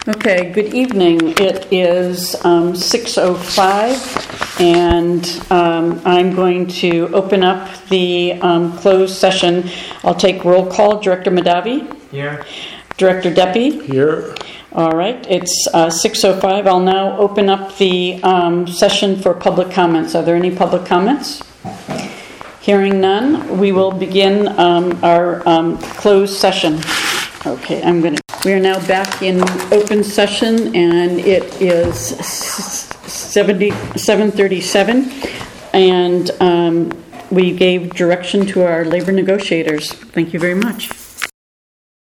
Okay, good evening. It is 6:05, and I'm going to open up the closed session. I'll take roll call. Director Madavi? Here. Director Deppie? Here. All right, it's 6:05. I'll now open up the session for public comments. Are there any public comments? Hearing none, we will begin our closed session. Okay, we are now back in open session, and it is 7:37, and we gave direction to our labor negotiators. Thank you very much.